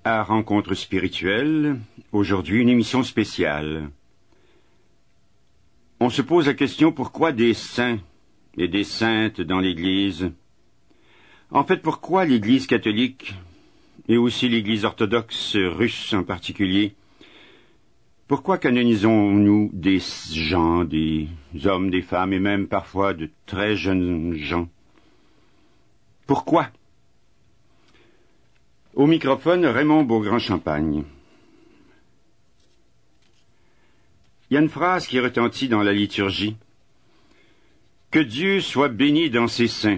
à Rencontre spirituelle, aujourd'hui une émission spéciale. On se pose la question pourquoi des saints et des saintes dans l'Église? En fait, pourquoi l'Église catholique et aussi l'Église orthodoxe russe en particulier? Pourquoi canonisons-nous des gens, des hommes, des femmes et même parfois de très jeunes gens? Pourquoi? Au microphone, Raymond Beaugrand-Champagne. Il y a une phrase qui retentit dans la liturgie. Que Dieu soit béni dans ses saints.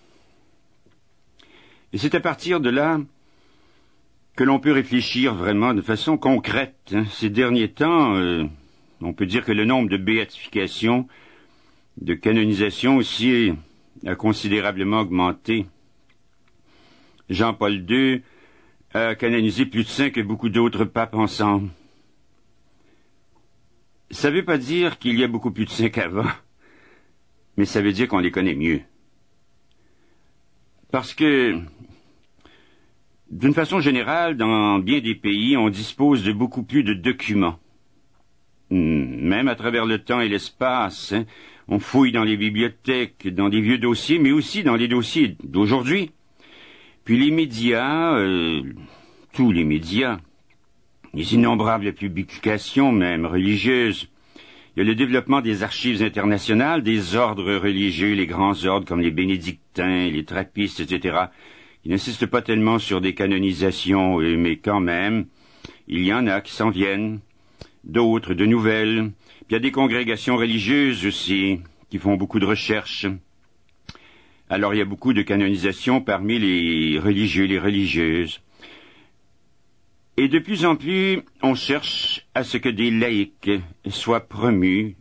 Et c'est à partir de là que l'on peut réfléchir vraiment de façon concrète. Ces derniers temps, on peut dire que le nombre de béatifications, de canonisations aussi, a considérablement augmenté. Jean-Paul II a canonisé plus de saints que beaucoup d'autres papes ensemble. Ça ne veut pas dire qu'il y a beaucoup plus de saints qu'avant, mais ça veut dire qu'on les connaît mieux. Parce que, d'une façon générale, dans bien des pays, on dispose de beaucoup plus de documents. Même à travers le temps et l'espace, on fouille dans les bibliothèques, dans des vieux dossiers, mais aussi dans les dossiers d'aujourd'hui. Puis les médias, tous les médias, les innombrables publications, même religieuses. Il y a le développement des archives internationales, des ordres religieux, les grands ordres comme les bénédictins, les trappistes, etc., qui n'insistent pas tellement sur des canonisations, mais quand même, il y en a qui s'en viennent, d'autres, de nouvelles. Puis il y a des congrégations religieuses aussi, qui font beaucoup de recherches. Alors il y a beaucoup de canonisations parmi les religieux, les religieuses. Et de plus en plus, on cherche à ce que des laïcs soient promus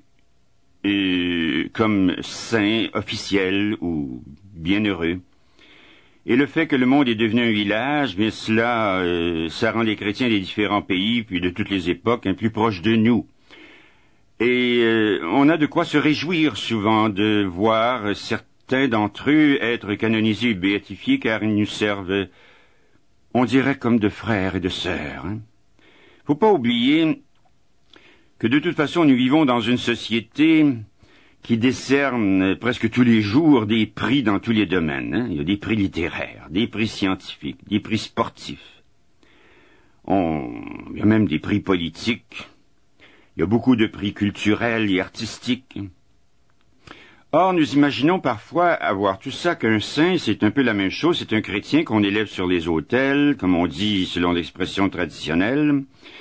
comme saints officiels ou bienheureux. Et le fait que le monde est devenu un village, bien cela, ça rend les chrétiens des différents pays, puis de toutes les époques, plus proches de nous. Et on a de quoi se réjouir souvent de voir certains d'entre eux être canonisés et béatifiés, car ils nous servent, on dirait, comme de frères et de sœurs. Faut pas oublier que de toute façon, nous vivons dans une société qui décerne presque tous les jours des prix dans tous les domaines. Il y a des prix littéraires, des prix scientifiques, des prix sportifs. Il y a même des prix politiques. Il y a beaucoup de prix culturels et artistiques. Or, nous imaginons parfois avoir tout ça qu'un saint, c'est un peu la même chose, c'est un chrétien qu'on élève sur les autels, comme on dit selon l'expression traditionnelle.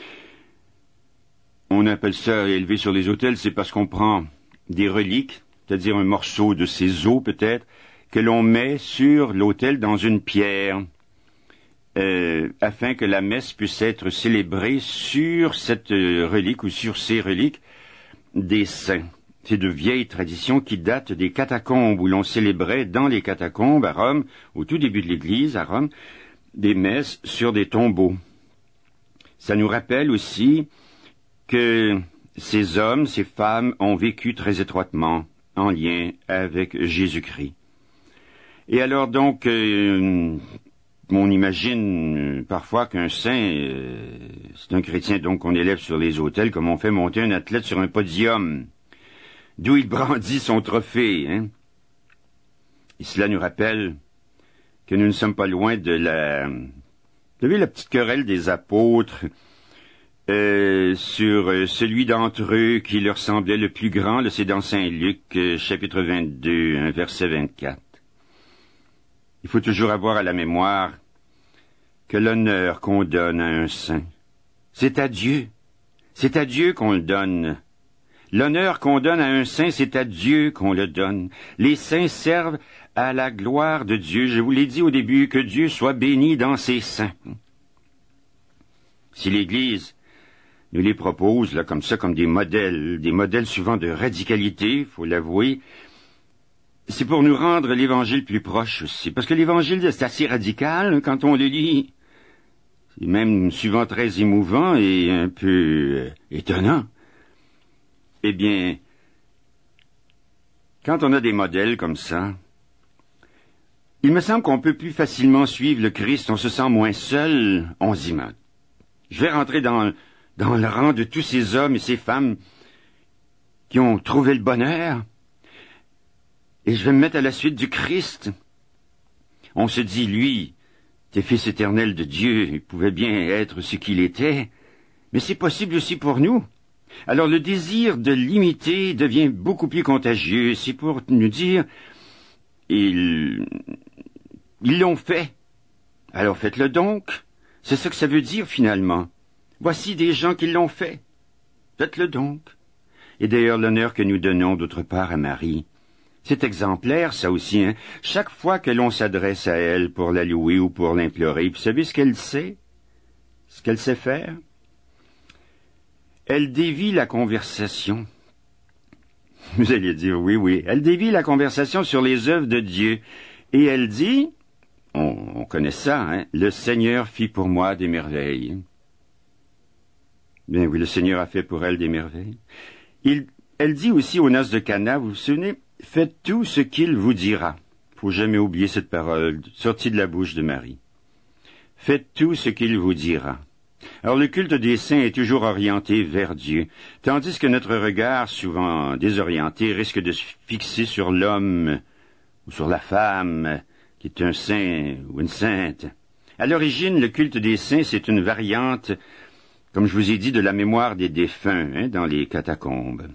On appelle ça élevé sur les autels, c'est parce qu'on prend des reliques, c'est-à-dire un morceau de ses os peut-être, que l'on met sur l'autel dans une pierre, afin que la messe puisse être célébrée sur cette relique ou sur ces reliques des saints. C'est de vieilles traditions qui datent des catacombes, où l'on célébrait dans les catacombes à Rome, au tout début de l'Église à Rome, des messes sur des tombeaux. Ça nous rappelle aussi que ces hommes, ces femmes ont vécu très étroitement en lien avec Jésus-Christ. Et alors donc, on imagine parfois qu'un saint, c'est un chrétien donc qu'on élève sur les autels, comme on fait monter un athlète sur un podium, d'où il brandit son trophée. Et cela nous rappelle que nous ne sommes pas loin de la... Vous savez, la petite querelle des apôtres sur celui d'entre eux qui leur semblait le plus grand, là, c'est dans Saint Luc, chapitre 22, verset 24. Il faut toujours avoir à la mémoire que l'honneur qu'on donne à un saint, c'est à Dieu. C'est à Dieu qu'on le donne. L'honneur qu'on donne à un saint, c'est à Dieu qu'on le donne. Les saints servent à la gloire de Dieu. Je vous l'ai dit au début, que Dieu soit béni dans ses saints. Si l'Église nous les propose, là, comme ça, comme des modèles souvent de radicalité, faut l'avouer, c'est pour nous rendre l'Évangile plus proche aussi. Parce que l'Évangile, c'est assez radical, quand on le lit. C'est même souvent très émouvant et un peu étonnant. Eh bien, quand on a des modèles comme ça, Il me semble qu'on peut plus facilement suivre le Christ, on se sent moins seul, on se dit, je vais rentrer dans le rang de tous ces hommes et ces femmes qui ont trouvé le bonheur, et je vais me mettre à la suite du Christ. On se dit, lui, t'es fils éternel de Dieu, il pouvait bien être ce qu'il était, mais c'est possible aussi pour nous. Alors le désir de l'imiter devient beaucoup plus contagieux. C'est pour nous dire, ils l'ont fait. Alors faites-le donc. C'est ce que ça veut dire finalement. Voici des gens qui l'ont fait. Faites-le donc. Et d'ailleurs l'honneur que nous donnons d'autre part à Marie, c'est exemplaire ça aussi, hein. Chaque fois que l'on s'adresse à elle pour la louer ou pour l'implorer, vous savez ce qu'elle sait? Ce qu'elle sait faire? Elle dévie la conversation. Vous allez dire, oui, elle dévie la conversation sur les œuvres de Dieu. Et elle dit, on connaît ça, hein, le Seigneur fit pour moi des merveilles. Bien oui, le Seigneur a fait pour elle des merveilles. Elle dit aussi aux noces de Cana, vous vous souvenez, faites tout ce qu'il vous dira. Faut jamais oublier cette parole, sortie de la bouche de Marie. Faites tout ce qu'il vous dira. Alors le culte des saints est toujours orienté vers Dieu, tandis que notre regard, souvent désorienté, risque de se fixer sur l'homme ou sur la femme, qui est un saint ou une sainte. À l'origine, le culte des saints, c'est une variante, comme je vous ai dit, de la mémoire des défunts, hein, dans les catacombes.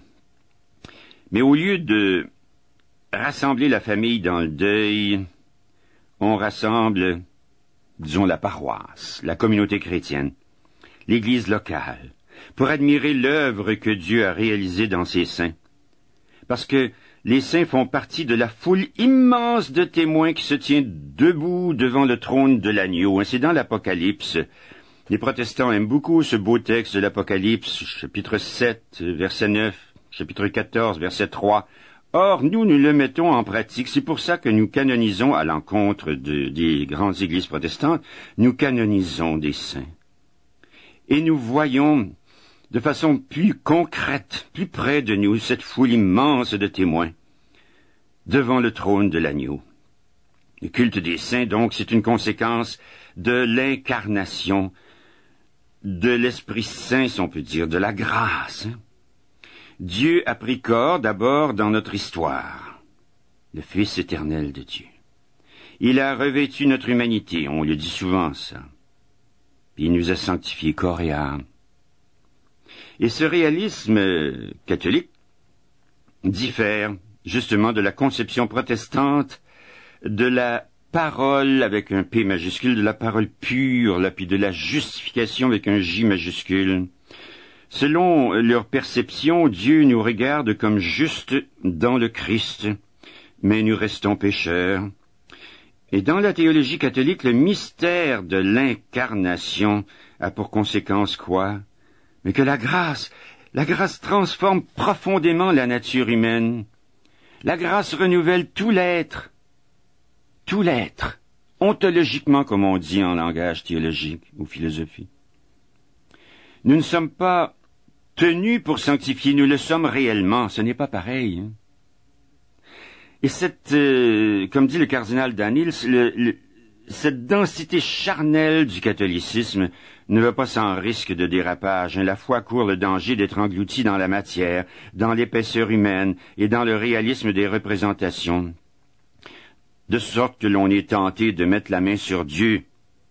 Mais au lieu de rassembler la famille dans le deuil, on rassemble, disons, la paroisse, la communauté chrétienne, l'Église locale, pour admirer l'œuvre que Dieu a réalisée dans ses saints. Parce que les saints font partie de la foule immense de témoins qui se tient debout devant le trône de l'agneau. C'est dans l'Apocalypse. Les protestants aiment beaucoup ce beau texte de l'Apocalypse, chapitre 7, verset 9, chapitre 14, verset 3. Or, nous le mettons en pratique. C'est pour ça que nous canonisons, à l'encontre des grandes églises protestantes, nous canonisons des saints. Et nous voyons de façon plus concrète, plus près de nous, cette foule immense de témoins devant le trône de l'agneau. Le culte des saints, donc, c'est une conséquence de l'incarnation de l'Esprit Saint, si on peut dire, de la grâce. Dieu a pris corps d'abord dans notre histoire, le Fils éternel de Dieu. Il a revêtu notre humanité, on le dit souvent ça. Il nous a sanctifiés corps et âme. Et ce réalisme catholique diffère justement de la conception protestante de la parole avec un P majuscule, de la parole pure, là, puis de la justification avec un J majuscule. Selon leur perception, Dieu nous regarde comme justes dans le Christ, mais nous restons pécheurs. Et dans la théologie catholique, le mystère de l'incarnation a pour conséquence quoi? Mais que la grâce transforme profondément la nature humaine. La grâce renouvelle tout l'être, ontologiquement comme on dit en langage théologique ou philosophie. Nous ne sommes pas tenus pour sanctifier, nous le sommes réellement, ce n'est pas pareil. Hein? Et comme dit le cardinal Danils, cette densité charnelle du catholicisme ne va pas sans risque de dérapage. La foi court le danger d'être engloutie dans la matière, dans l'épaisseur humaine et dans le réalisme des représentations, de sorte que l'on est tenté de mettre la main sur Dieu.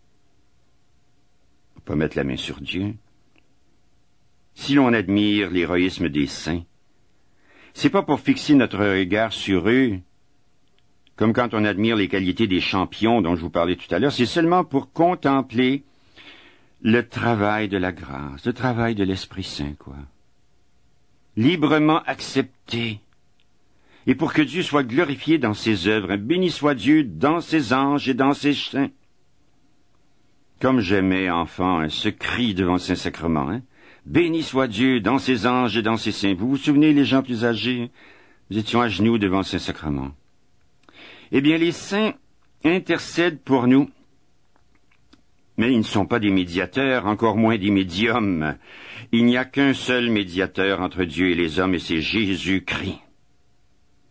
Faut pas mettre la main sur Dieu. Si l'on admire l'héroïsme des saints, c'est pas pour fixer notre regard sur eux, comme quand on admire les qualités des champions dont je vous parlais tout à l'heure, c'est seulement pour contempler le travail de la grâce, le travail de l'Esprit Saint, quoi. Librement accepté. Et pour que Dieu soit glorifié dans ses œuvres, béni soit Dieu dans ses anges et dans ses saints. Comme j'aimais, enfant, ce cri devant le Saint-Sacrement, hein. Béni soit Dieu dans ses anges et dans ses saints. Vous vous souvenez, les gens plus âgés, nous étions à genoux devant le Saint-Sacrement. Eh bien, les saints intercèdent pour nous, mais ils ne sont pas des médiateurs, encore moins des médiums. Il n'y a qu'un seul médiateur entre Dieu et les hommes, et c'est Jésus-Christ.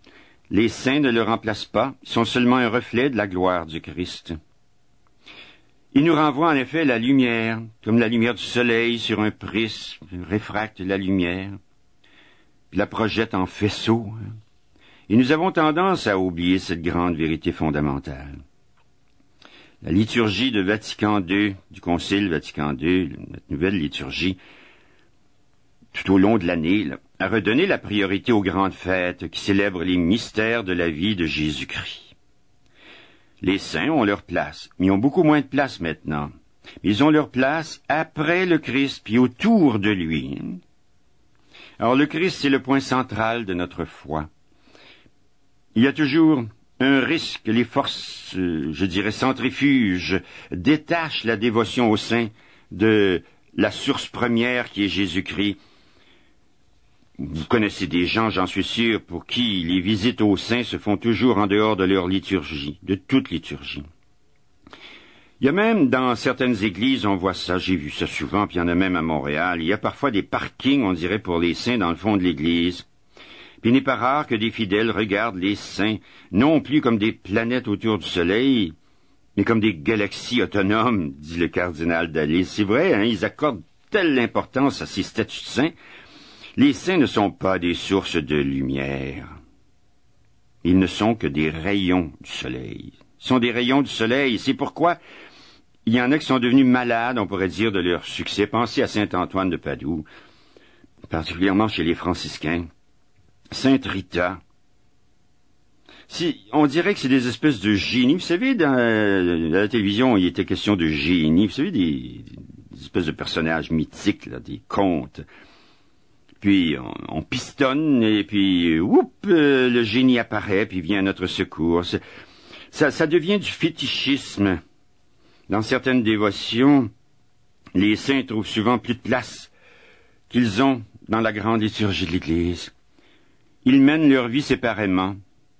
Les saints ne le remplacent pas, ils sont seulement un reflet de la gloire du Christ. Il nous renvoie en effet la lumière, comme la lumière du soleil sur un prisme, réfracte la lumière, puis la projette en faisceau. Et nous avons tendance à oublier cette grande vérité fondamentale. La liturgie de Vatican II, du Concile Vatican II, notre nouvelle liturgie, tout au long de l'année, a redonné la priorité aux grandes fêtes qui célèbrent les mystères de la vie de Jésus-Christ. Les saints ont leur place, mais ils ont beaucoup moins de place maintenant. Ils ont leur place après le Christ, puis autour de lui. Alors le Christ, c'est le point central de notre foi. Il y a toujours un risque que les forces, je dirais centrifuges, détachent la dévotion au saint de la source première qui est Jésus-Christ. Vous connaissez des gens, j'en suis sûr, pour qui les visites aux saints se font toujours en dehors de leur liturgie, de toute liturgie. Il y a même dans certaines églises, on voit ça, j'ai vu ça souvent, puis il y en a même à Montréal, il y a parfois des parkings, on dirait, pour les saints dans le fond de l'église. Puis il n'est pas rare que des fidèles regardent les saints, non plus comme des planètes autour du soleil, mais comme des galaxies autonomes, dit le cardinal d'Alès. C'est vrai, hein, ils accordent telle importance à ces statues de saints. Les saints ne sont pas des sources de lumière. Ils ne sont que des rayons du soleil. Ils sont des rayons du soleil. C'est pourquoi il y en a qui sont devenus malades, on pourrait dire, de leur succès. Pensez à saint Antoine de Padoue, particulièrement chez les franciscains. Sainte Rita. On dirait que c'est des espèces de génies. Vous savez, dans la télévision, il était question de génies. Vous savez, des espèces de personnages mythiques, là, des contes. Puis on pistonne, et puis, le génie apparaît, puis vient à notre secours. Ça devient du fétichisme. Dans certaines dévotions, les saints trouvent souvent plus de place qu'ils ont dans la grande liturgie de l'Église. Ils mènent leur vie séparément.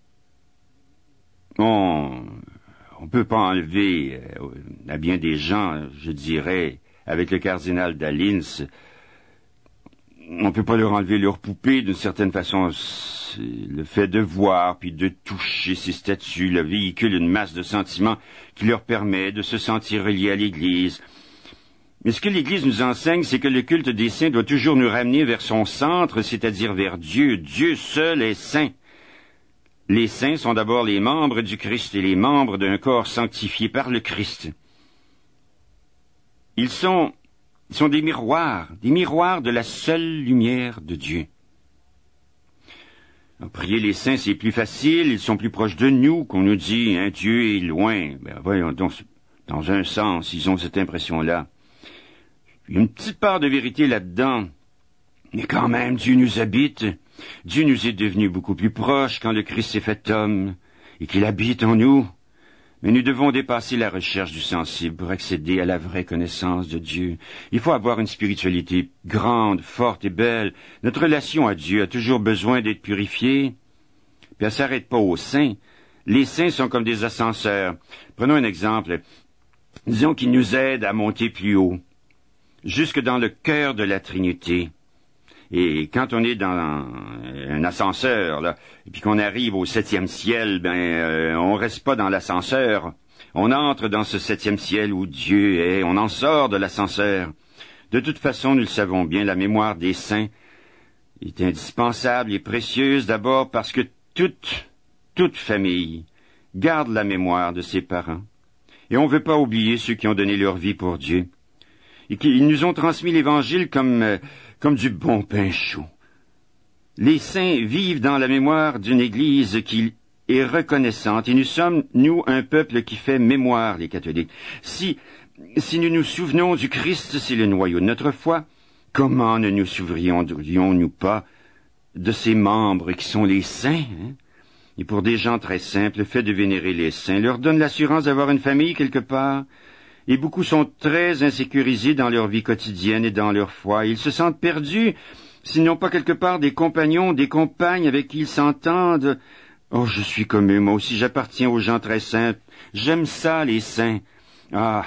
On peut pas enlever à bien des gens, je dirais, avec le cardinal d'Alins, on peut pas leur enlever leur poupée, d'une certaine façon. Le fait de voir, puis de toucher ces statues, le véhicule une masse de sentiments qui leur permet de se sentir reliés à l'Église. Mais ce que l'Église nous enseigne, c'est que le culte des saints doit toujours nous ramener vers son centre, c'est-à-dire vers Dieu. Dieu seul est saint. Les saints sont d'abord les membres du Christ et les membres d'un corps sanctifié par le Christ. Ils sont des miroirs de la seule lumière de Dieu. Alors, prier les saints, c'est plus facile, ils sont plus proches de nous, qu'on nous dit, hein, Dieu est loin. Ben, voyons donc, dans un sens, ils ont cette impression-là. Il y a une petite part de vérité là-dedans. Mais quand même, Dieu nous habite. Dieu nous est devenu beaucoup plus proche quand le Christ s'est fait homme et qu'il habite en nous. Mais nous devons dépasser la recherche du sensible pour accéder à la vraie connaissance de Dieu. Il faut avoir une spiritualité grande, forte et belle. Notre relation à Dieu a toujours besoin d'être purifiée. Puis elle s'arrête pas aux saints. Les saints sont comme des ascenseurs. Prenons un exemple. Disons qu'ils nous aident à monter plus haut, jusque dans le cœur de la Trinité. Et quand on est dans un ascenseur, là, et puis qu'on arrive au 7e ciel, on reste pas dans l'ascenseur. On entre dans ce 7e ciel où Dieu est. On en sort de l'ascenseur. De toute façon, nous le savons bien, la mémoire des saints est indispensable et précieuse d'abord parce que toute famille garde la mémoire de ses parents. Et on ne veut pas oublier ceux qui ont donné leur vie pour Dieu. Et qu'ils nous ont transmis l'Évangile comme du bon pain chaud. Les saints vivent dans la mémoire d'une Église qui est reconnaissante, et nous sommes, nous, un peuple qui fait mémoire, les catholiques. Si nous nous souvenons du Christ, c'est le noyau de notre foi, comment ne nous souviendrions-nous pas de ses membres qui sont les saints, hein? Et pour des gens très simples, le fait de vénérer les saints leur donne l'assurance d'avoir une famille quelque part. Et beaucoup sont très insécurisés dans leur vie quotidienne et dans leur foi. Ils se sentent perdus s'ils n'ont pas quelque part des compagnons, des compagnes avec qui ils s'entendent. Oh, je suis comme eux, moi aussi j'appartiens aux gens très simples. J'aime ça, les saints. Ah,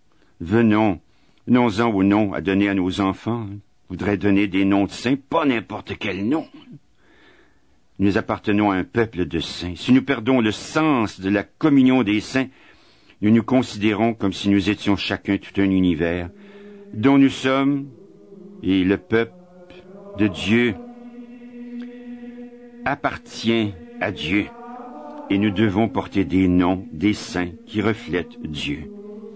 venons-en au nom à donner à nos enfants. Je voudrais donner des noms de saints, pas n'importe quel nom. nous appartenons à un peuple de saints. Si nous perdons le sens de la communion des saints, nous nous considérons comme si nous étions chacun tout un univers dont nous sommes, et le peuple de Dieu appartient à Dieu, et nous devons porter des noms, des saints qui reflètent Dieu.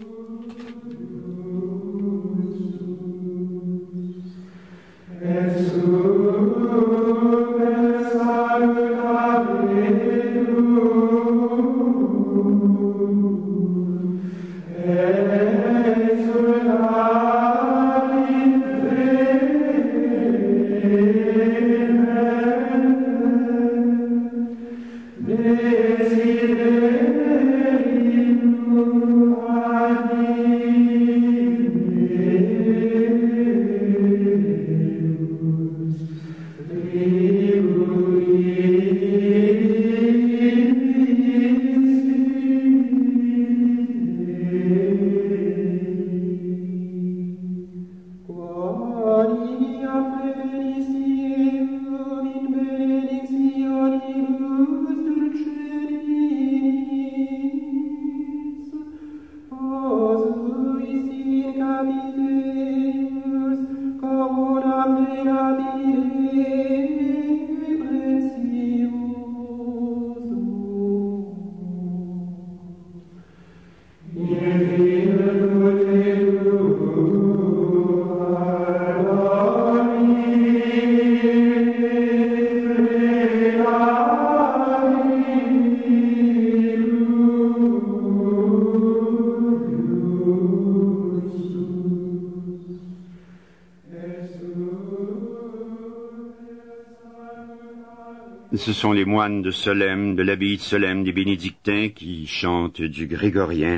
Ce sont les moines de Solesmes, de l'abbaye de Solesmes, des bénédictins qui chantent du grégorien,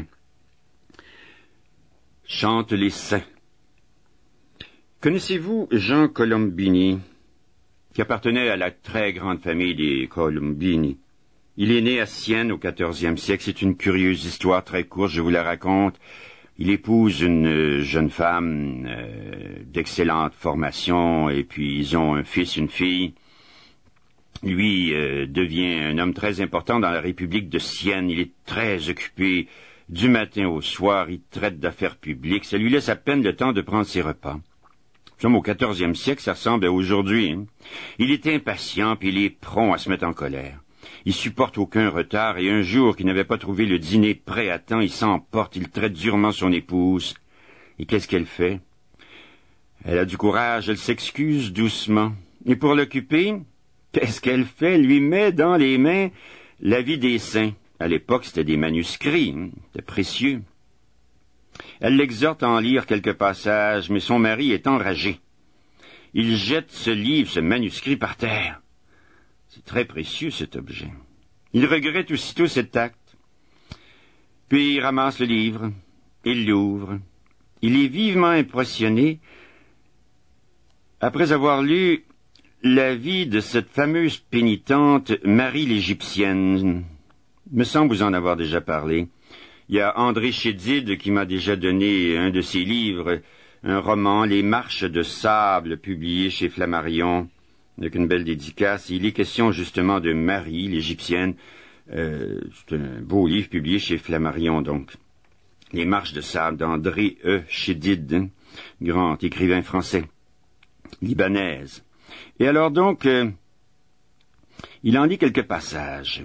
chantent les saints. Connaissez-vous Jean Colombini, qui appartenait à la très grande famille des Colombini? Il est né à Sienne au XIVe siècle. C'est une curieuse histoire très courte, je vous la raconte. Il épouse une jeune femme d'excellente formation, et puis ils ont un fils, une fille. Lui devient un homme très important dans la République de Sienne. Il est très occupé du matin au soir. Il traite d'affaires publiques. Ça lui laisse à peine le temps de prendre ses repas. Nous sommes au XIVe siècle, ça ressemble à aujourd'hui. Il est impatient, puis il est prompt à se mettre en colère. Il supporte aucun retard, et un jour qu'il n'avait pas trouvé le dîner prêt à temps, il s'emporte, il traite durement son épouse. Et qu'est-ce qu'elle fait? Elle a du courage, elle s'excuse doucement. Et pour l'occuper, qu'est-ce qu'elle fait? Elle lui met dans les mains la vie des saints. À l'époque, c'était des manuscrits, c'était précieux. Elle l'exhorte à en lire quelques passages, mais son mari est enragé. Il jette ce livre, ce manuscrit par terre. C'est très précieux, cet objet. Il regrette aussitôt cet acte. Puis il ramasse le livre, il l'ouvre. Il est vivement impressionné. Après avoir lu la vie de cette fameuse pénitente Marie l'Égyptienne, me semble vous en avoir déjà parlé. Il y a André Chédid qui m'a déjà donné un de ses livres, un roman, Les Marches de sable, publié chez Flammarion, avec une belle dédicace. Il est question justement de Marie l'Égyptienne. C'est un beau livre publié chez Flammarion, donc. Les Marches de sable d'André Chédid, grand écrivain français, libanaise. Et alors donc, il en lit quelques passages.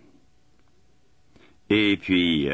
Et puis,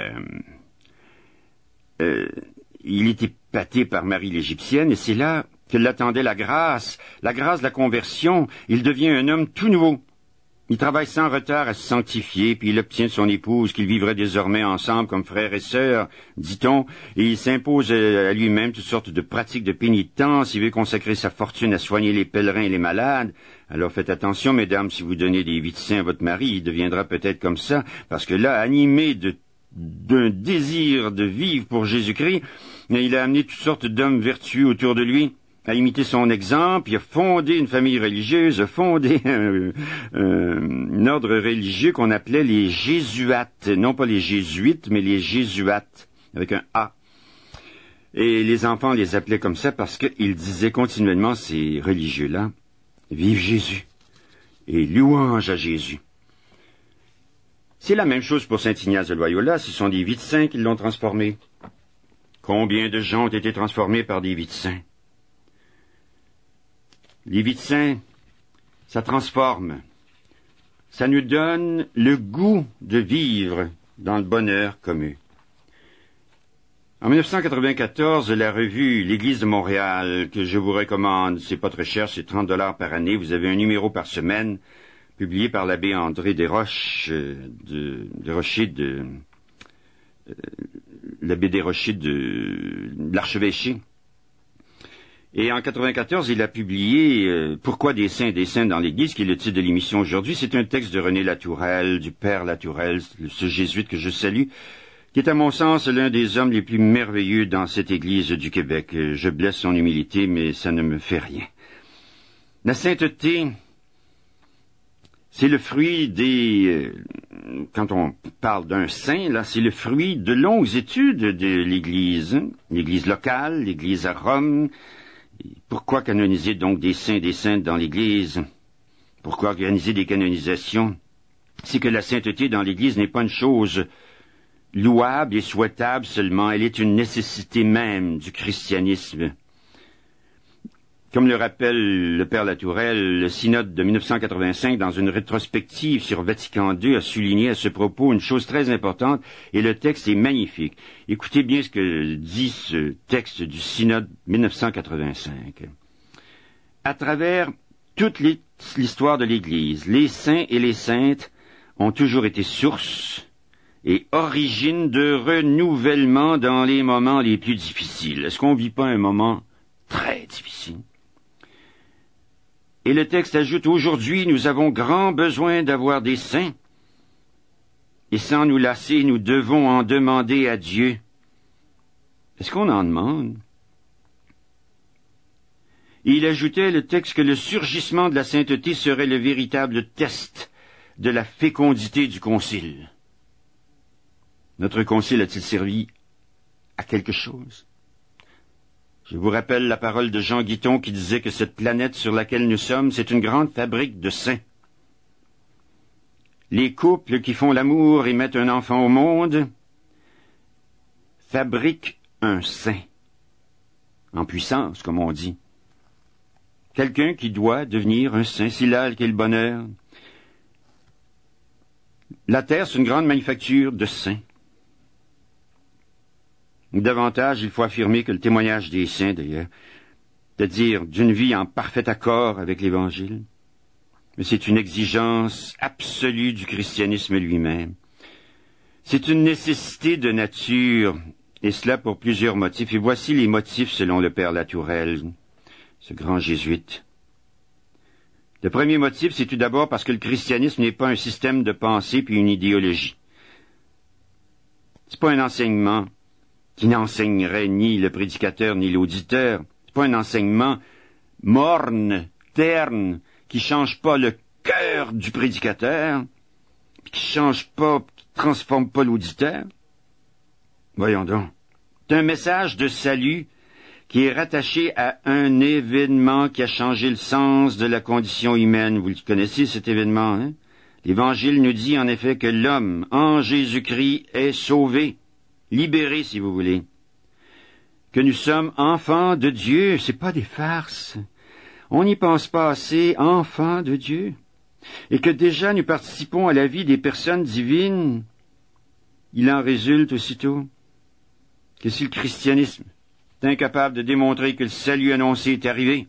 il est épaté par Marie l'Égyptienne, et c'est là que l'attendait la grâce de la conversion. Il devient un homme tout nouveau. Il travaille sans retard à se sanctifier, puis il obtient de son épouse qu'ils vivraient désormais ensemble comme frères et sœurs, dit-on, et il s'impose à lui-même toutes sortes de pratiques de pénitence. Il veut consacrer sa fortune à soigner les pèlerins et les malades. Alors faites attention, mesdames, si vous donnez des vies de saints à votre mari, il deviendra peut-être comme ça, parce que là, animé d'un désir de vivre pour Jésus-Christ, il a amené toutes sortes d'hommes vertueux autour de lui, a imité son exemple, il a fondé une famille religieuse, a fondé un ordre religieux qu'on appelait les Jésuates, non pas les Jésuites, mais les Jésuates, avec un A. Et les enfants les appelaient comme ça parce qu'ils disaient continuellement, ces religieux-là, « Vive Jésus ». et louange à Jésus. C'est la même chose pour saint Ignace de Loyola, ce sont des vies de saints qui l'ont transformé. Combien de gens ont été transformés par des vies de saints? Les vies de saints, ça transforme. Ça nous donne le goût de vivre dans le bonheur comme eux. En 1994, la revue L'Église de Montréal, que je vous recommande, c'est pas très cher, c'est 30 $ par année, vous avez un numéro par semaine, publié par l'abbé André Desroches, l'abbé Desroches de l'archevêché. Et en 94, il a publié Pourquoi des saints dans l'Église, qui est le titre de l'émission aujourd'hui. C'est un texte de René Latourelle, du père Latourelle, ce jésuite que je salue, qui est à mon sens l'un des hommes les plus merveilleux dans cette Église du Québec. Je blesse son humilité, mais ça ne me fait rien. La sainteté, c'est le fruit quand on parle d'un saint, là, c'est le fruit de longues études de l'Église, l'Église locale, l'Église à Rome. Pourquoi canoniser donc des saintes dans l'Église? Pourquoi organiser des canonisations? C'est que la sainteté dans l'Église n'est pas une chose louable et souhaitable seulement, elle est une nécessité même du christianisme. Comme le rappelle le père Latourelle, le synode de 1985, dans une rétrospective sur Vatican II, a souligné à ce propos une chose très importante, et le texte est magnifique. Écoutez bien ce que dit ce texte du synode 1985. À travers toute l'histoire de l'Église, les saints et les saintes ont toujours été source et origine de renouvellement dans les moments les plus difficiles. Est-ce qu'on vit pas un moment très difficile? Et le texte ajoute, aujourd'hui, nous avons grand besoin d'avoir des saints. Et sans nous lasser, nous devons en demander à Dieu. Est-ce qu'on en demande? Et il ajoutait, le texte, que le surgissement de la sainteté serait le véritable test de la fécondité du concile. Notre concile a-t-il servi à quelque chose? Je vous rappelle la parole de Jean Guiton qui disait que cette planète sur laquelle nous sommes, c'est une grande fabrique de saints. Les couples qui font l'amour et mettent un enfant au monde fabriquent un saint, en puissance, comme on dit. Quelqu'un qui doit devenir un saint, c'est là qu'est le bonheur. La terre, c'est une grande manufacture de saints. Davantage, il faut affirmer que le témoignage des saints, d'ailleurs, c'est-à-dire d'une vie en parfait accord avec l'Évangile, mais c'est une exigence absolue du christianisme lui-même. C'est une nécessité de nature, et cela pour plusieurs motifs. Et voici les motifs selon le père Latourelle, ce grand jésuite. Le premier motif, c'est tout d'abord parce que le christianisme n'est pas un système de pensée puis une idéologie. C'est pas un enseignement qui n'enseignerait ni le prédicateur ni l'auditeur. C'est pas un enseignement morne, terne, qui change pas le cœur du prédicateur, qui change pas, qui transforme pas l'auditeur. Voyons donc. C'est un message de salut qui est rattaché à un événement qui a changé le sens de la condition humaine. Vous le connaissez, cet événement, hein? L'Évangile nous dit en effet que l'homme, en Jésus-Christ, est sauvé. Libérés, si vous voulez. Que nous sommes enfants de Dieu, c'est pas des farces. On n'y pense pas assez, enfants de Dieu. Et que déjà nous participons à la vie des personnes divines. Il en résulte aussitôt que si le christianisme est incapable de démontrer que le salut annoncé est arrivé,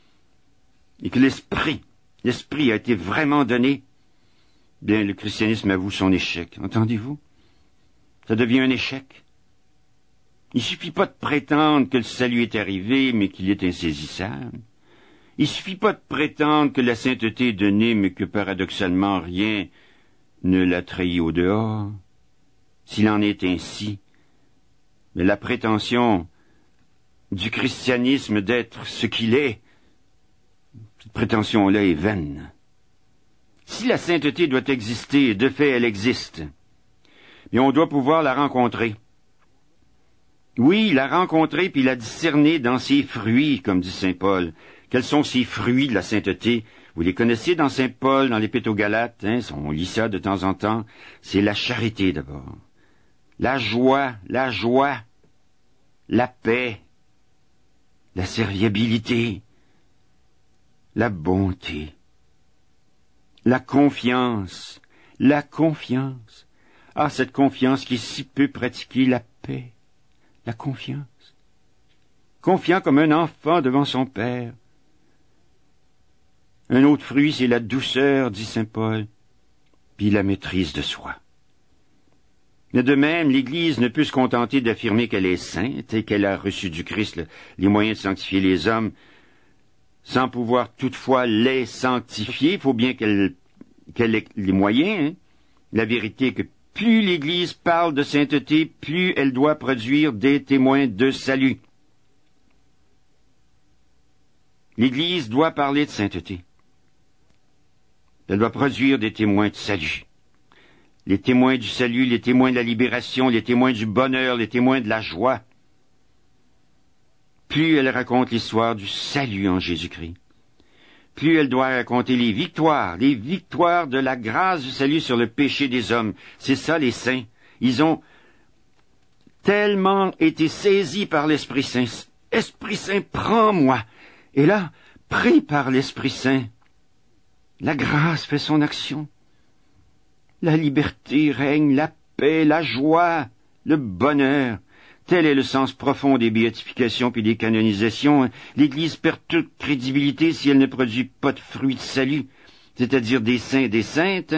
et que l'esprit a été vraiment donné, bien le christianisme avoue son échec. Entendez-vous? Ça devient un échec. Il suffit pas de prétendre que le salut est arrivé, mais qu'il est insaisissable. Il suffit pas de prétendre que la sainteté est donnée, mais que paradoxalement rien ne l'a trahi au dehors. S'il en est ainsi, mais la prétention du christianisme d'être ce qu'il est, cette prétention-là est vaine. Si la sainteté doit exister, de fait elle existe, mais on doit pouvoir la rencontrer. Oui, la rencontrer puis la discerner dans ses fruits, comme dit saint Paul. Quels sont ces fruits de la sainteté? Vous les connaissez dans Saint Paul, dans l'Épître aux Galates, on lit ça de temps en temps. C'est la charité d'abord. La joie, la paix, la serviabilité, la bonté, la confiance. Ah, cette confiance qui est si peu pratiquée, la paix, la confiance. Confiant comme un enfant devant son père. Un autre fruit, c'est la douceur, dit saint Paul, puis la maîtrise de soi. Mais de même, l'Église ne peut se contenter d'affirmer qu'elle est sainte et qu'elle a reçu du Christ les moyens de sanctifier les hommes, sans pouvoir toutefois les sanctifier. Il faut bien qu'elle ait les moyens. La vérité est que plus l'Église parle de sainteté, plus elle doit produire des témoins de salut. L'Église doit parler de sainteté. Elle doit produire des témoins de salut. Les témoins du salut, les témoins de la libération, les témoins du bonheur, les témoins de la joie. Plus elle raconte l'histoire du salut en Jésus-Christ, plus elle doit raconter les victoires de la grâce du salut sur le péché des hommes. C'est ça les saints. Ils ont tellement été saisis par l'Esprit Saint. Esprit Saint, prends-moi. Et là, pris par l'Esprit Saint, la grâce fait son action. La liberté règne, la paix, la joie, le bonheur. Tel est le sens profond des béatifications puis des canonisations. L'Église perd toute crédibilité si elle ne produit pas de fruits de salut, c'est-à-dire des saints et des saintes.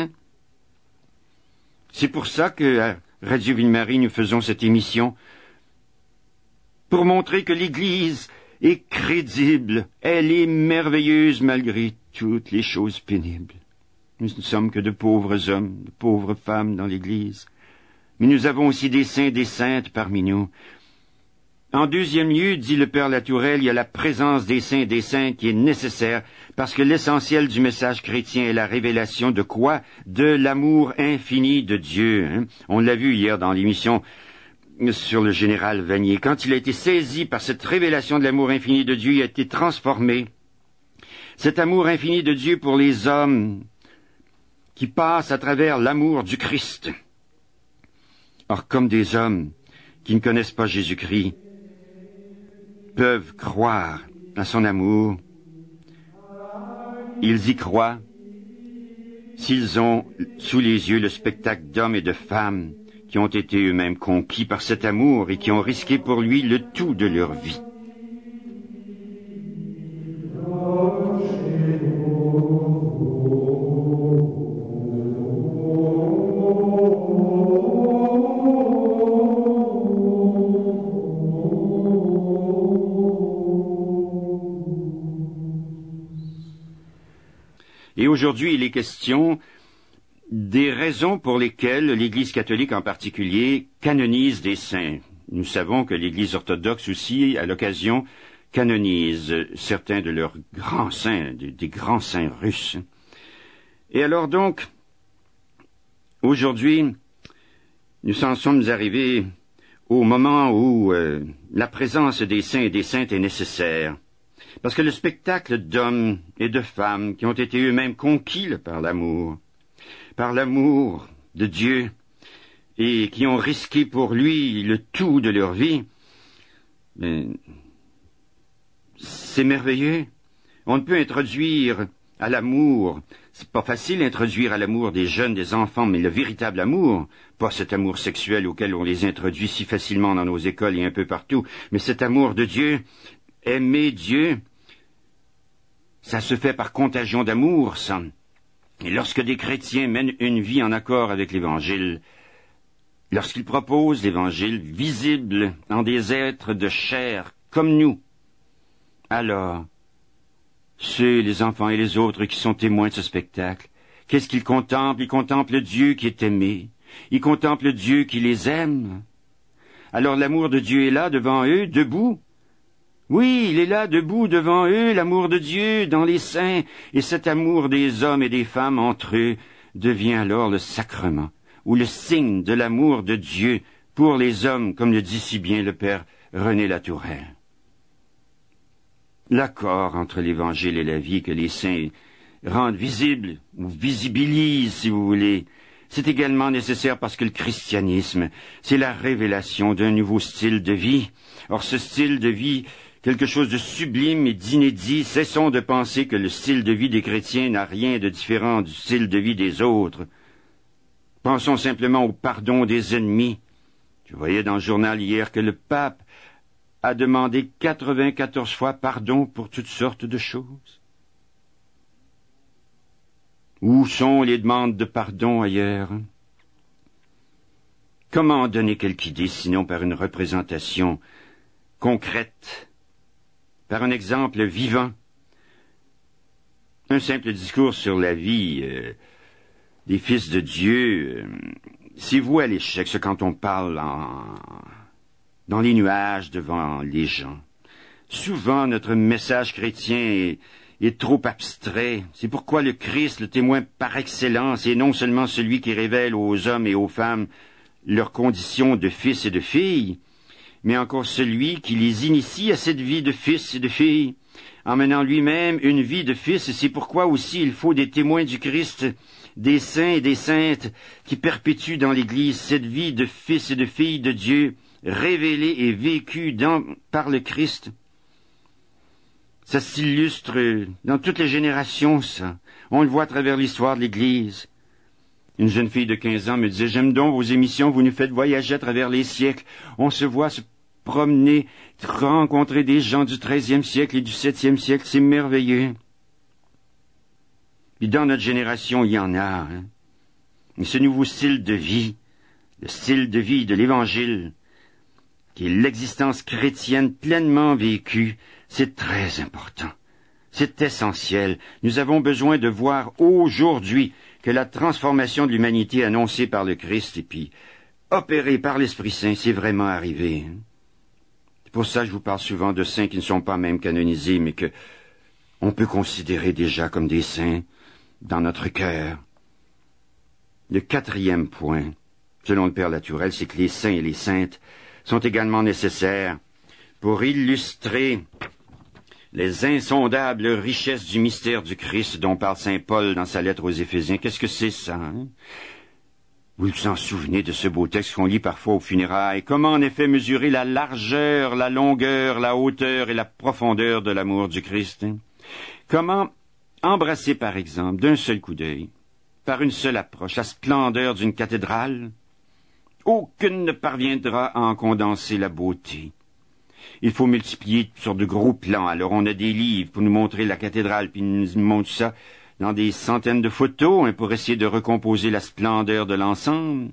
C'est pour ça que à Radio Ville-Marie, nous faisons cette émission, pour montrer que l'Église est crédible, elle est merveilleuse malgré toutes les choses pénibles. Nous ne sommes que de pauvres hommes, de pauvres femmes dans l'Église. Mais nous avons aussi des saints et des saintes parmi nous. En deuxième lieu, dit le Père Latourelle, il y a la présence des saints et des saintes qui est nécessaire, parce que l'essentiel du message chrétien est la révélation de quoi? De l'amour infini de Dieu. On l'a vu hier dans l'émission sur le général Vanier. Quand il a été saisi par cette révélation de l'amour infini de Dieu, il a été transformé. Cet amour infini de Dieu pour les hommes qui passe à travers l'amour du Christ. Or, comme des hommes qui ne connaissent pas Jésus-Christ peuvent croire à son amour, ils y croient s'ils ont sous les yeux le spectacle d'hommes et de femmes qui ont été eux-mêmes conquis par cet amour et qui ont risqué pour lui le tout de leur vie. Et aujourd'hui, il est question des raisons pour lesquelles l'Église catholique en particulier canonise des saints. Nous savons que l'Église orthodoxe aussi, à l'occasion, canonise certains de leurs grands saints, des grands saints russes. Et alors donc, aujourd'hui, nous en sommes arrivés au moment où la présence des saints et des saintes est nécessaire. Parce que le spectacle d'hommes et de femmes qui ont été eux-mêmes conquis par l'amour de Dieu, et qui ont risqué pour lui le tout de leur vie, c'est merveilleux. On ne peut introduire à l'amour, c'est pas facile d'introduire à l'amour des jeunes, des enfants, mais le véritable amour, pas cet amour sexuel auquel on les introduit si facilement dans nos écoles et un peu partout, mais cet amour de Dieu. Aimer Dieu, ça se fait par contagion d'amour, ça. Et lorsque des chrétiens mènent une vie en accord avec l'Évangile, lorsqu'ils proposent l'Évangile visible en des êtres de chair comme nous, alors, ceux, les enfants et les autres qui sont témoins de ce spectacle, qu'est-ce qu'ils contemplent? Ils contemplent le Dieu qui est aimé. Ils contemplent le Dieu qui les aime. Alors l'amour de Dieu est là devant eux, debout. Oui, il est là, debout devant eux, l'amour de Dieu dans les saints, et cet amour des hommes et des femmes entre eux devient alors le sacrement, ou le signe de l'amour de Dieu pour les hommes, comme le dit si bien le Père René Latourelle. L'accord entre l'Évangile et la vie que les saints rende visible, ou visibilise, si vous voulez. C'est également nécessaire parce que le christianisme, c'est la révélation d'un nouveau style de vie. Or, ce style de vie, quelque chose de sublime et d'inédit, cessons de penser que le style de vie des chrétiens n'a rien de différent du style de vie des autres. Pensons simplement au pardon des ennemis. Je voyais dans le journal hier que le pape a demandé 94 fois pardon pour toutes sortes de choses. Où sont les demandes de pardon ailleurs? Comment donner quelque idée sinon par une représentation concrète, par un exemple vivant? Un simple discours sur la vie des fils de Dieu, c'est voué à l'échec, ce quand on parle dans les nuages devant les gens. Souvent, notre message chrétien est trop abstrait. C'est pourquoi le Christ, le témoin par excellence, est non seulement celui qui révèle aux hommes et aux femmes leurs conditions de fils et de filles, mais encore celui qui les initie à cette vie de fils et de filles, en menant lui-même une vie de fils. Et c'est pourquoi aussi il faut des témoins du Christ, des saints et des saintes, qui perpétuent dans l'Église cette vie de fils et de filles de Dieu, révélée et vécue par le Christ. Ça s'illustre dans toutes les générations, ça. On le voit à travers l'histoire de l'Église. Une jeune fille de 15 ans me disait « J'aime donc vos émissions, vous nous faites voyager à travers les siècles. On se voit se promener, rencontrer des gens du 13e siècle et du 7e siècle. C'est merveilleux. » Puis dans notre génération, il y en a. Ce nouveau style de vie, le style de vie de l'Évangile, qui est l'existence chrétienne pleinement vécue, c'est très important. C'est essentiel. Nous avons besoin de voir aujourd'hui que la transformation de l'humanité annoncée par le Christ et puis opérée par l'Esprit Saint, c'est vraiment arrivé. C'est pour ça que je vous parle souvent de saints qui ne sont pas même canonisés, mais que on peut considérer déjà comme des saints dans notre cœur. Le 4e point, selon le Père Latourelle, c'est que les saints et les saintes sont également nécessaires pour illustrer les insondables richesses du mystère du Christ dont parle saint Paul dans sa lettre aux Éphésiens. Qu'est-ce que c'est ça, Vous vous en souvenez de ce beau texte qu'on lit parfois aux funérailles? Comment en effet mesurer la largeur, la longueur, la hauteur et la profondeur de l'amour du Christ? Comment embrasser, par exemple, d'un seul coup d'œil, par une seule approche, la splendeur d'une cathédrale? Aucune ne parviendra à en condenser la beauté. Il faut multiplier sur de gros plans. Alors on a des livres pour nous montrer la cathédrale, puis ils nous montrent ça dans des centaines de photos pour essayer de recomposer la splendeur de l'ensemble.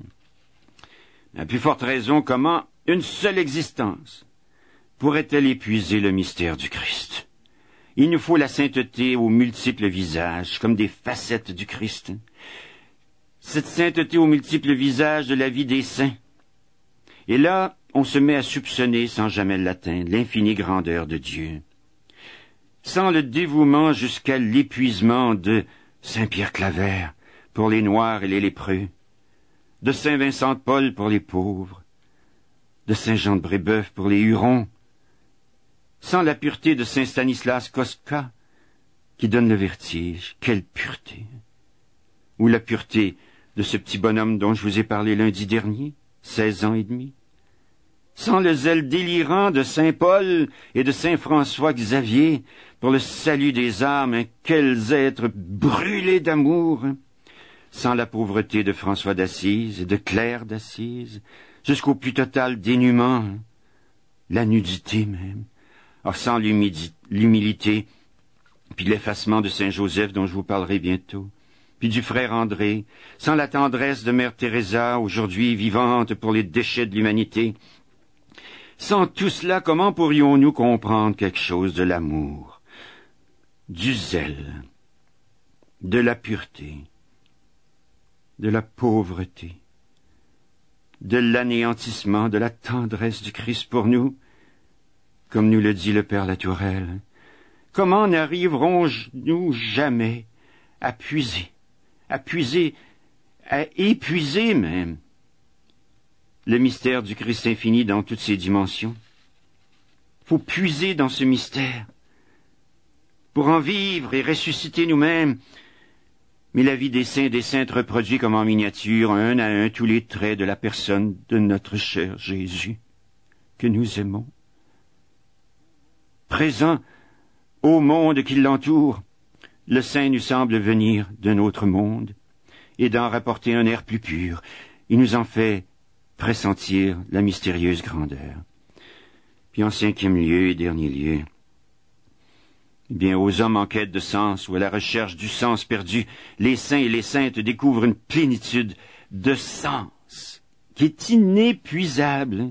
À plus forte raison, comment une seule existence pourrait-elle épuiser le mystère du Christ? Il nous faut la sainteté aux multiples visages, comme des facettes du Christ. Cette sainteté aux multiples visages de la vie des saints. Et là, on se met à soupçonner, sans jamais l'atteindre, l'infinie grandeur de Dieu. Sans le dévouement jusqu'à l'épuisement de saint Pierre Claver pour les Noirs et les lépreux, de saint Vincent de Paul pour les pauvres, de saint Jean de Brébeuf pour les Hurons, sans la pureté de saint Stanislas Kostka, qui donne le vertige. Quelle pureté! Ou la pureté de ce petit bonhomme dont je vous ai parlé lundi dernier, 16 ans et demi. Sans le zèle délirant de saint Paul et de saint François Xavier pour le salut des âmes, quels êtres brûlés d'amour! Sans la pauvreté de François d'Assise et de Claire d'Assise, jusqu'au plus total dénuement, la nudité même. Or, sans l'humilité, puis l'effacement de saint Joseph dont je vous parlerai bientôt, puis du frère André, sans la tendresse de mère Teresa, aujourd'hui vivante pour les déchets de l'humanité, sans tout cela, comment pourrions-nous comprendre quelque chose de l'amour, du zèle, de la pureté, de la pauvreté, de l'anéantissement, de la tendresse du Christ pour nous, comme nous le dit le Père Latourelle? Comment n'arriverons-nous jamais à épuiser même le mystère du Christ infini dans toutes ses dimensions? Il faut puiser dans ce mystère pour en vivre et ressusciter nous-mêmes. Mais la vie des saints et des saintes reproduit comme en miniature, un à un, tous les traits de la personne de notre cher Jésus, que nous aimons. Présent au monde qui l'entoure, le saint nous semble venir d'un autre monde et d'en rapporter un air plus pur. Il nous en fait pressentir la mystérieuse grandeur. Puis en cinquième lieu et dernier lieu, eh bien, aux hommes en quête de sens ou à la recherche du sens perdu, les saints et les saintes découvrent une plénitude de sens qui est inépuisable.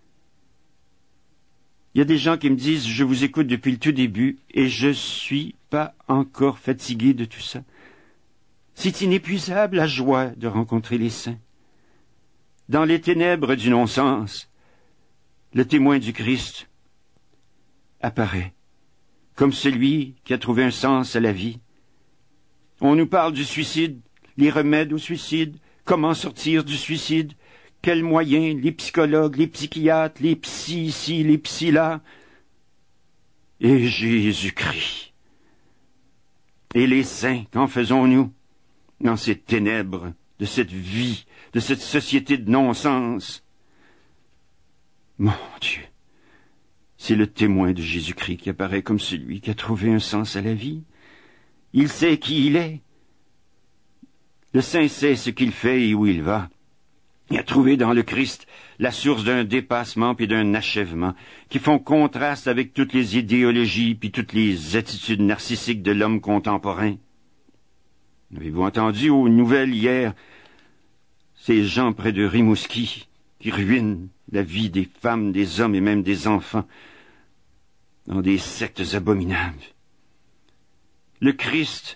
Il y a des gens qui me disent, je vous écoute depuis le tout début et je suis pas encore fatigué de tout ça. C'est inépuisable la joie de rencontrer les saints. Dans les ténèbres du non-sens, le témoin du Christ apparaît comme celui qui a trouvé un sens à la vie. On nous parle du suicide, les remèdes au suicide, comment sortir du suicide, quels moyens, les psychologues, les psychiatres, les psys ici, les psys là. Et Jésus-Christ. Et les saints, qu'en faisons-nous dans ces ténèbres de cette vie, de cette société de non-sens? Mon Dieu, c'est le témoin de Jésus-Christ qui apparaît comme celui qui a trouvé un sens à la vie. Il sait qui il est. Le saint sait ce qu'il fait et où il va. Il a trouvé dans le Christ la source d'un dépassement puis d'un achèvement qui font contraste avec toutes les idéologies puis toutes les attitudes narcissiques de l'homme contemporain. Avez-vous entendu aux nouvelles hier ces gens près de Rimouski qui ruinent la vie des femmes, des hommes et même des enfants dans des sectes abominables? Le Christ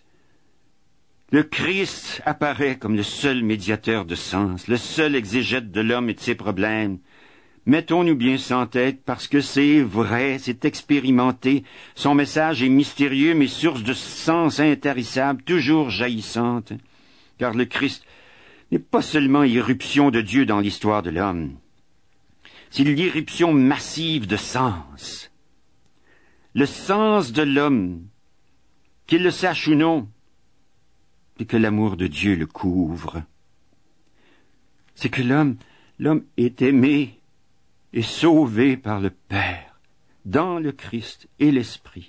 apparaît comme le seul médiateur de sens, le seul exégète de l'homme et de ses problèmes. Mettons-nous bien ça en tête, parce que c'est vrai, c'est expérimenté. Son message est mystérieux, mais source de sens intarissable, toujours jaillissante. Car le Christ n'est pas seulement irruption de Dieu dans l'histoire de l'homme. C'est l'irruption massive de sens. Le sens de l'homme, qu'il le sache ou non, et que l'amour de Dieu le couvre. C'est que l'homme est aimé et sauvé par le Père, dans le Christ et l'Esprit.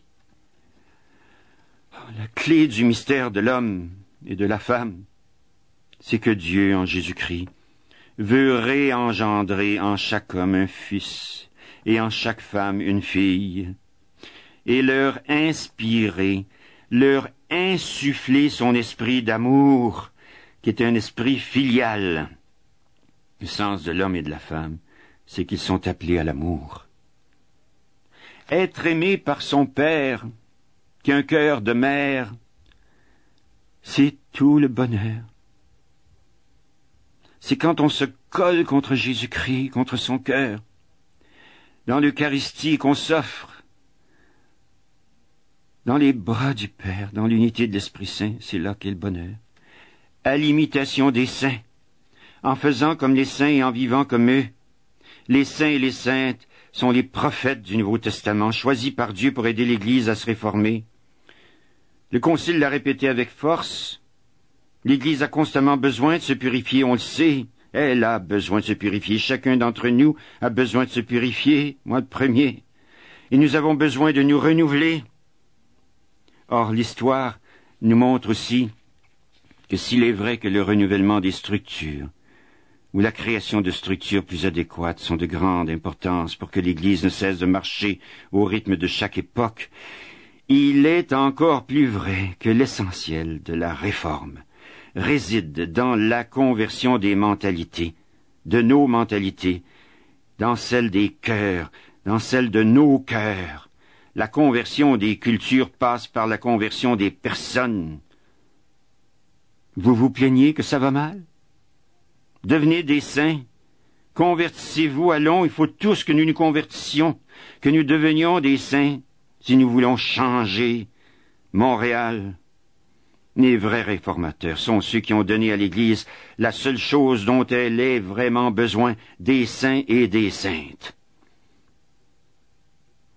La clé du mystère de l'homme et de la femme, c'est que Dieu, en Jésus-Christ, veut réengendrer en chaque homme un fils et en chaque femme une fille, et leur inspirer, leur insuffler son esprit d'amour, qui est un esprit filial. Le sens de l'homme et de la femme, c'est qu'ils sont appelés à l'amour. Être aimé par son Père, qui a un cœur de mère, c'est tout le bonheur. C'est quand on se colle contre Jésus-Christ, contre son cœur, dans l'Eucharistie qu'on s'offre, dans les bras du Père, dans l'unité de l'Esprit Saint, c'est là qu'est le bonheur. À l'imitation des saints, en faisant comme les saints et en vivant comme eux. Les saints et les saintes sont les prophètes du Nouveau Testament, choisis par Dieu pour aider l'Église à se réformer. Le Concile l'a répété avec force. L'Église a constamment besoin de se purifier, on le sait. Elle a besoin de se purifier. Chacun d'entre nous a besoin de se purifier, moi le premier. Et nous avons besoin de nous renouveler. Or, l'histoire nous montre aussi que s'il est vrai que le renouvellement des structures ou la création de structures plus adéquates sont de grande importance pour que l'Église ne cesse de marcher au rythme de chaque époque, il est encore plus vrai que l'essentiel de la réforme réside dans la conversion des mentalités, de nos mentalités, dans celle des cœurs, dans celle de nos cœurs. La conversion des cultures passe par la conversion des personnes. Vous vous plaignez que ça va mal? Devenez des saints. Convertissez-vous, allons, il faut tous que nous nous convertissions, que nous devenions des saints, si nous voulons changer Montréal. Les vrais réformateurs sont ceux qui ont donné à l'Église la seule chose dont elle ait vraiment besoin, des saints et des saintes.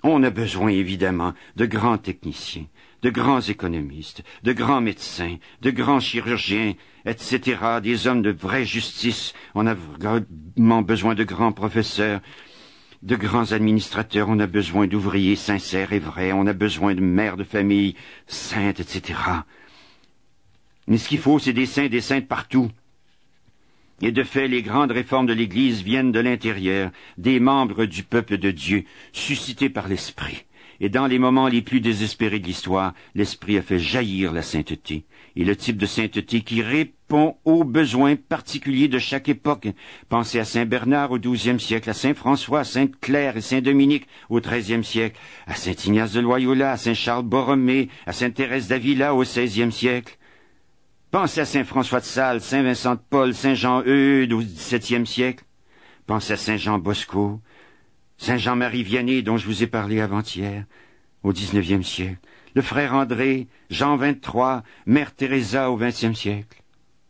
On a besoin, évidemment, de grands techniciens, de grands économistes, de grands médecins, de grands chirurgiens, etc., des hommes de vraie justice. On a vraiment besoin de grands professeurs, de grands administrateurs. On a besoin d'ouvriers sincères et vrais. On a besoin de mères de famille saintes, etc. Mais ce qu'il faut, c'est des saints et des saintes partout. Et de fait, les grandes réformes de l'Église viennent de l'intérieur, des membres du peuple de Dieu, suscités par l'Esprit. Et dans les moments les plus désespérés de l'histoire, l'Esprit a fait jaillir la sainteté. Et le type de sainteté qui répond aux besoins particuliers de chaque époque. Pensez à Saint Bernard au XIIe siècle, à Saint François, à Sainte Claire et Saint Dominique au XIIIe siècle, à Saint Ignace de Loyola, à Saint Charles Borromée, à Sainte Thérèse d'Avila au XVIe siècle. Pensez à Saint François de Sales, Saint Vincent de Paul, Saint Jean Eudes au XVIIe siècle. Pensez à Saint Jean Bosco, Saint Jean-Marie Vianney dont je vous ai parlé avant-hier, au XIXe siècle. Le frère André, Jean XXIII, Mère Teresa au XXe siècle.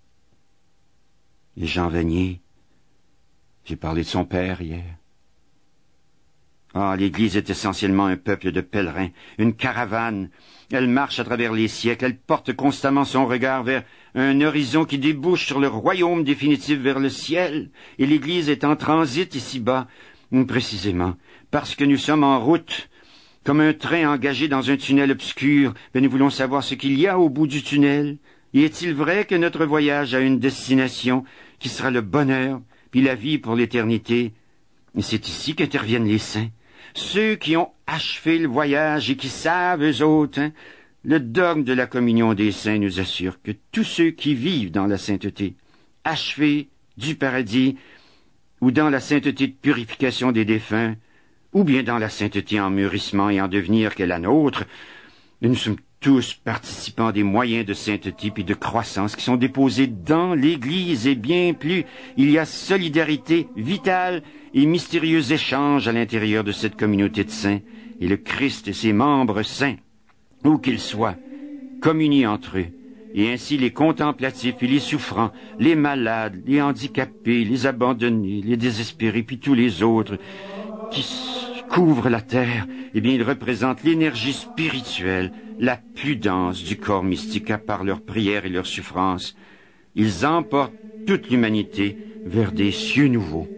Et Jean Vanier, j'ai parlé de son père hier. Ah, l'Église est essentiellement un peuple de pèlerins, une caravane. Elle marche à travers les siècles, elle porte constamment son regard vers un horizon qui débouche sur le royaume définitif vers le ciel. Et l'Église est en transit ici-bas, précisément, parce que nous sommes en route, comme un train engagé dans un tunnel obscur. Mais nous voulons savoir ce qu'il y a au bout du tunnel. Et est-il vrai que notre voyage a une destination qui sera le bonheur, puis la vie pour l'éternité? Et c'est ici qu'interviennent les saints. Ceux qui ont achevé le voyage et qui savent, eux autres, le dogme de la communion des saints nous assure que tous ceux qui vivent dans la sainteté, achevés du paradis, ou dans la sainteté de purification des défunts, ou bien dans la sainteté en mûrissement et en devenir qu'est la nôtre, nous sommes tous participants des moyens de sainteté et de croissance qui sont déposés dans l'Église, et bien plus, il y a solidarité vitale et mystérieux échange à l'intérieur de cette communauté de saints, et le Christ et ses membres saints, où qu'ils soient, communient entre eux, et ainsi les contemplatifs et les souffrants, les malades, les handicapés, les abandonnés, les désespérés, puis tous les autres qui couvrent la terre, eh bien, ils représentent l'énergie spirituelle, la plus dense du corps mystique par leurs prières et leurs souffrances. Ils emportent toute l'humanité vers des cieux nouveaux.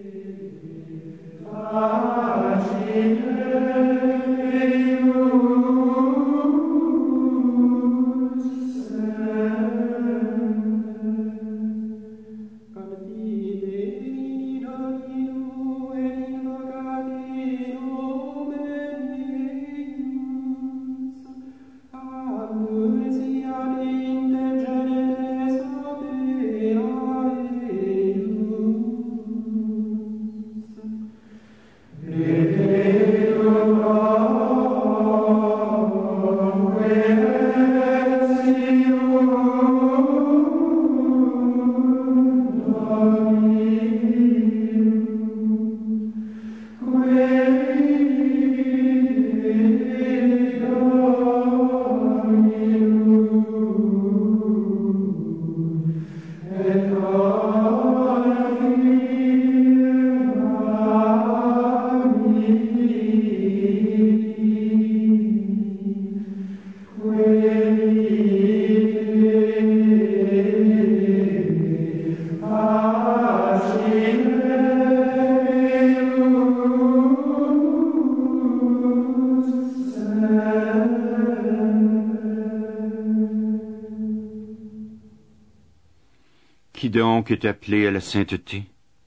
Qui donc est appelé à la sainteté?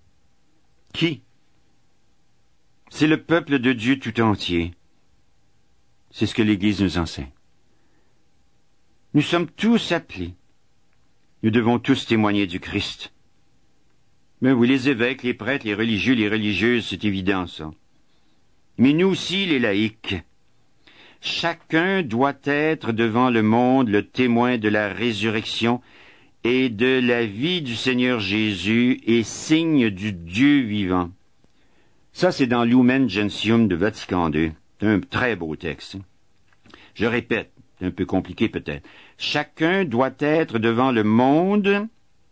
Qui? C'est le peuple de Dieu tout entier. C'est ce que l'Église nous enseigne. Nous sommes tous appelés. Nous devons tous témoigner du Christ. Mais oui, les évêques, les prêtres, les religieux, les religieuses, c'est évident ça. Mais nous aussi, les laïcs. Chacun doit être devant le monde le témoin de la résurrection et de la vie du Seigneur Jésus et signe du Dieu vivant. Ça, c'est dans Lumen Gentium de Vatican II. C'est un très beau texte. Je répète, c'est un peu compliqué peut-être. Chacun doit être devant le monde,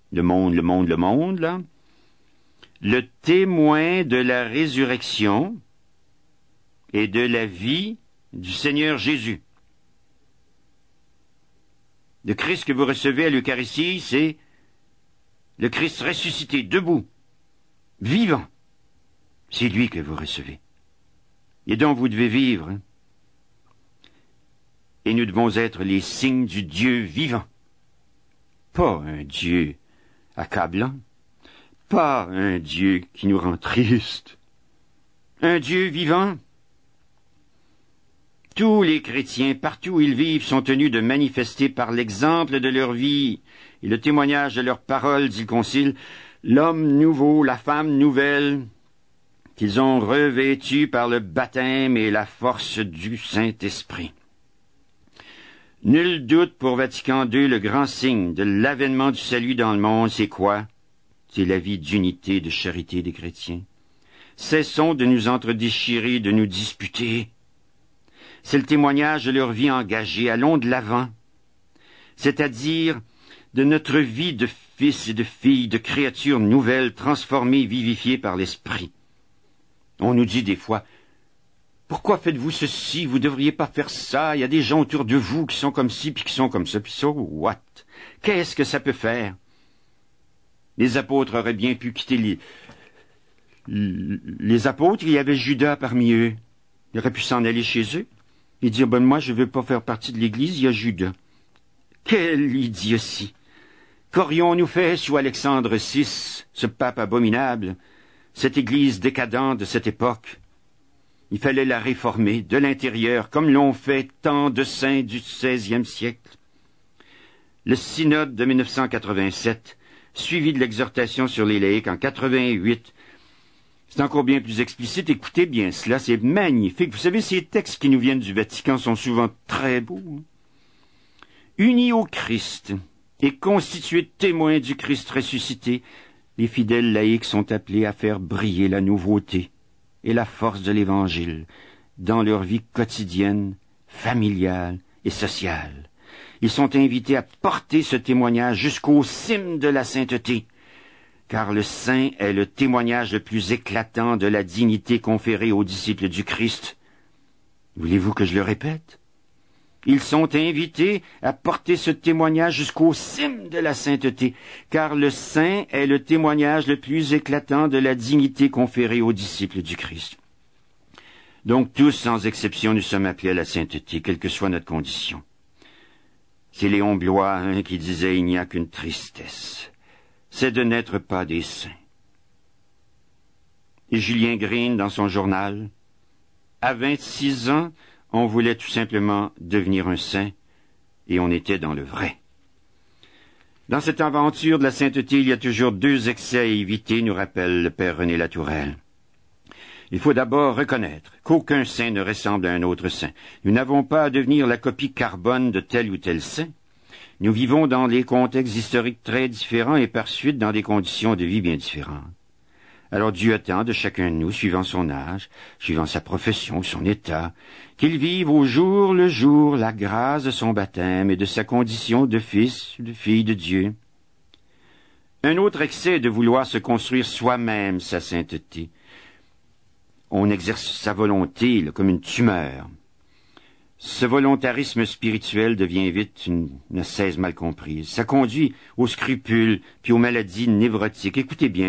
là, le témoin de la résurrection et de la vie du Seigneur Jésus. Le Christ que vous recevez à l'Eucharistie, c'est le Christ ressuscité, debout, vivant. C'est lui que vous recevez. Et dont vous devez vivre. Hein? Et nous devons être les signes du Dieu vivant. Pas un Dieu accablant. Pas un Dieu qui nous rend tristes. Un Dieu vivant. Tous les chrétiens, partout où ils vivent, sont tenus de manifester par l'exemple de leur vie et le témoignage de leurs paroles, dit le Concile, l'homme nouveau, la femme nouvelle, qu'ils ont revêtu par le baptême et la force du Saint-Esprit. Nul doute pour Vatican II, le grand signe de l'avènement du salut dans le monde, c'est quoi? C'est la vie d'unité, de charité des chrétiens. Cessons de nous entredéchirer, de nous disputer. C'est le témoignage de leur vie engagée, allons de l'avant. C'est-à-dire de notre vie de fils et de filles, de créatures nouvelles, transformées, vivifiées par l'Esprit. On nous dit des fois, « Pourquoi faites-vous ceci? Vous ne devriez pas faire ça. Il y a des gens autour de vous qui sont comme ci, puis qui sont comme ça. Puis so what? Qu'est-ce que ça peut faire? » Les apôtres auraient bien pu quitter les apôtres. Il y avait Judas parmi eux. Il aurait pu s'en aller chez eux et dire, « Moi, je ne veux pas faire partie de l'Église, il y a Judas. » Quelle idiotie! Qu'aurions-nous fait sous Alexandre VI, ce pape abominable, cette Église décadente de cette époque? Il fallait la réformer de l'intérieur, comme l'ont fait tant de saints du XVIe siècle. Le synode de 1987, suivi de l'exhortation sur les laïcs en 88, c'est encore bien plus explicite. Écoutez bien cela, c'est magnifique. Vous savez, ces textes qui nous viennent du Vatican sont souvent très beaux. Unis au Christ et constitués témoins du Christ ressuscité, les fidèles laïcs sont appelés à faire briller la nouveauté et la force de l'Évangile dans leur vie quotidienne, familiale et sociale. Ils sont invités à porter ce témoignage jusqu'au cime de la sainteté, car le saint est le témoignage le plus éclatant de la dignité conférée aux disciples du Christ. Voulez-vous que je le répète? Ils sont invités à porter ce témoignage jusqu'au cime de la sainteté, car le saint est le témoignage le plus éclatant de la dignité conférée aux disciples du Christ. Donc tous, sans exception, nous sommes appelés à la sainteté, quelle que soit notre condition. C'est Léon Bloy qui disait « Il n'y a qu'une tristesse, c'est de n'être pas des saints. » Et Julien Green, dans son journal, à 26 ans, on voulait tout simplement devenir un saint, et on était dans le vrai. Dans cette aventure de la sainteté, il y a toujours 2 excès à éviter, nous rappelle le père René Latourelle. Il faut d'abord reconnaître qu'aucun saint ne ressemble à un autre saint. Nous n'avons pas à devenir la copie carbone de tel ou tel saint. Nous vivons dans des contextes historiques très différents et par suite dans des conditions de vie bien différentes. Alors Dieu attend de chacun de nous, suivant son âge, suivant sa profession, son état, qu'il vive au jour le jour la grâce de son baptême et de sa condition de fils ou de fille de Dieu. Un autre excès est de vouloir se construire soi-même sa sainteté. On exerce sa volonté comme une tumeur. Ce volontarisme spirituel devient vite une ascèse mal comprise. Ça conduit aux scrupules puis aux maladies névrotiques. Écoutez bien.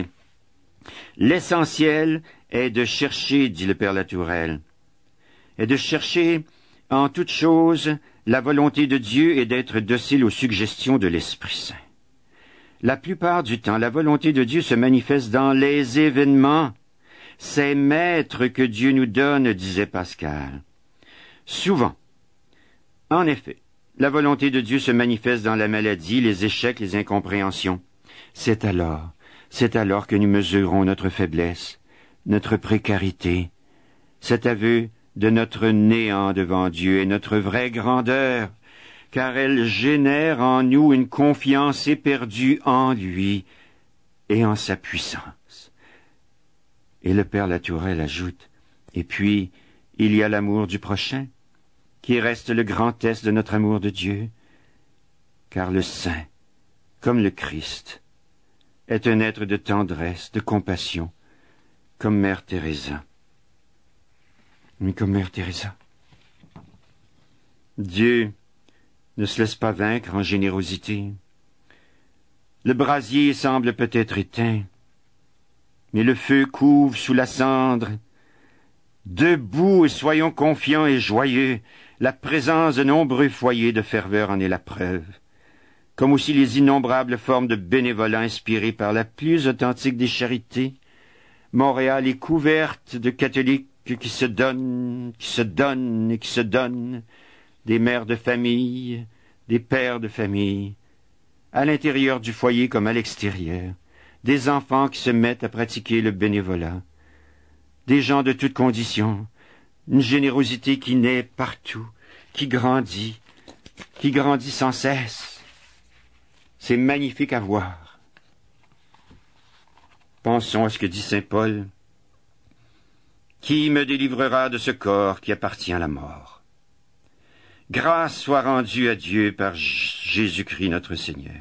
L'essentiel est de chercher, dit le père Latourelle, est de chercher en toute chose la volonté de Dieu et d'être docile aux suggestions de l'Esprit Saint. La plupart du temps, la volonté de Dieu se manifeste dans les événements. C'est maître que Dieu nous donne, disait Pascal. Souvent, en effet, la volonté de Dieu se manifeste dans la maladie, les échecs, les incompréhensions. C'est alors que nous mesurons notre faiblesse, notre précarité, cet aveu de notre néant devant Dieu et notre vraie grandeur, car elle génère en nous une confiance éperdue en lui et en sa puissance. Et le père Latourelle ajoute, et puis il y a l'amour du prochain, qui reste le grand test de notre amour de Dieu, car le saint, comme le Christ, est un être de tendresse, de compassion, comme Mère Teresa. mais comme Mère Teresa. Dieu ne se laisse pas vaincre en générosité. Le brasier semble peut-être éteint, mais le feu couve sous la cendre. Debout et soyons confiants et joyeux, la présence de nombreux foyers de ferveur en est la preuve, comme aussi les innombrables formes de bénévolat inspirées par la plus authentique des charités. Montréal est couverte de catholiques qui se donnent, qui se donnent et qui se donnent, des mères de famille, des pères de famille, à l'intérieur du foyer comme à l'extérieur, des enfants qui se mettent à pratiquer le bénévolat, des gens de toutes conditions, une générosité qui naît partout, qui grandit sans cesse. C'est magnifique à voir. Pensons à ce que dit saint Paul. Qui me délivrera de ce corps qui appartient à la mort? Grâce soit rendue à Dieu par Jésus-Christ notre Seigneur.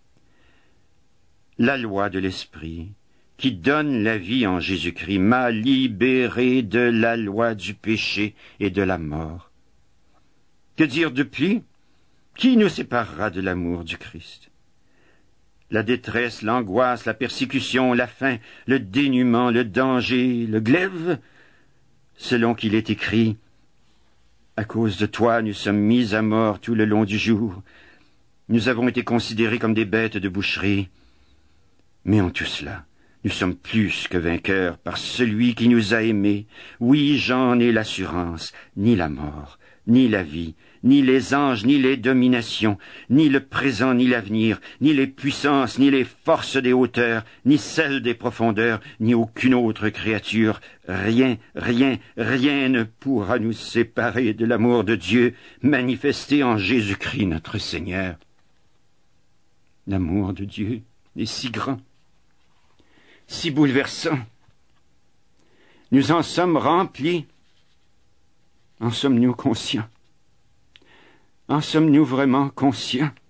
La loi de l'Esprit, qui donne la vie en Jésus-Christ, m'a libéré de la loi du péché et de la mort. Que dire de plus? Qui nous séparera de l'amour du Christ? La détresse, l'angoisse, la persécution, la faim, le dénuement, le danger, le glaive, selon qu'il est écrit, à cause de toi, nous sommes mis à mort tout le long du jour. Nous avons été considérés comme des bêtes de boucherie. Mais en tout cela, nous sommes plus que vainqueurs par celui qui nous a aimés. Oui, j'en ai l'assurance, ni la mort, ni la vie, ni les anges, ni les dominations, ni le présent, ni l'avenir, ni les puissances, ni les forces des hauteurs, ni celles des profondeurs, ni aucune autre créature. Rien, rien, rien ne pourra nous séparer de l'amour de Dieu manifesté en Jésus-Christ notre Seigneur. L'amour de Dieu est si grand, si bouleversant. Nous en sommes remplis. En sommes-nous conscients? En sommes-nous vraiment conscients?